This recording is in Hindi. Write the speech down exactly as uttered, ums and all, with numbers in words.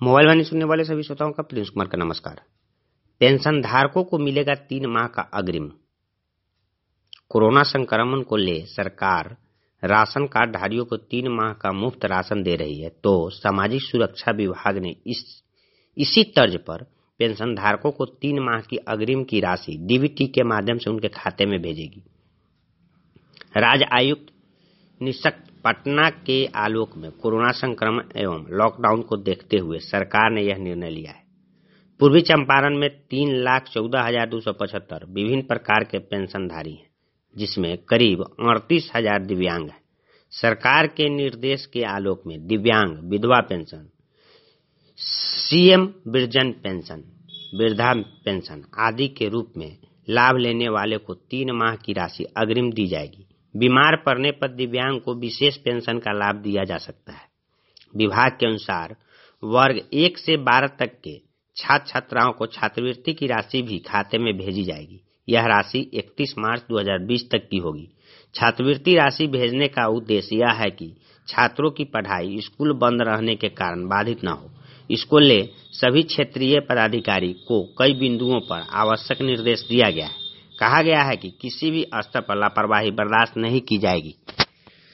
मोबाइल वाणी सुनने वाले सभी श्रोताओं का प्रिंस कुमार का नमस्कार। पेंशन धारकों को मिलेगा तीन माह का अग्रिम। कोरोना संक्रमण को ले सरकार राशन कार्ड धारियों को तीन माह का मुफ्त राशन दे रही है, तो सामाजिक सुरक्षा विभाग ने इस इसी तर्ज पर पेंशन धारकों को तीन माह की अग्रिम की राशि डीबीटी के माध्यम से उनके खाते में भेजेगी। राज्य आयुक्त निशक्त पटना के आलोक में कोरोना संक्रमण एवं लॉकडाउन को देखते हुए सरकार ने यह निर्णय लिया है। पूर्वी चंपारण में तीन लाख चौदह हजार दो सौ पचहत्तर विभिन्न प्रकार के पेंशनधारी हैं, जिसमें करीब अड़तीस हजार दिव्यांग हैं। सरकार के निर्देश के आलोक में दिव्यांग विधवा पेंशन, सीएम वृद्धजन पेंशन, वृद्धा पेंशन आदि के रूप में लाभ लेने वाले को तीन माह की राशि अग्रिम दी जाएगी। बीमार पड़ने पर दिव्यांग को विशेष पेंशन का लाभ दिया जा सकता है। विभाग के अनुसार वर्ग एक से बारह तक के छात्र छात्राओं को छात्रवृत्ति की राशि भी खाते में भेजी जाएगी। यह राशि इकतीस मार्च दो हजार बीस तक की होगी। छात्रवृत्ति राशि भेजने का उद्देश्य यह है कि छात्रों की पढ़ाई स्कूल बंद रहने के कारण बाधित न हो। इसको ले सभी क्षेत्रीय पदाधिकारी को कई बिंदुओं पर आवश्यक निर्देश दिया गया है। कहा गया है कि किसी भी स्तर पर लापरवाही बर्दाश्त नहीं की जाएगी।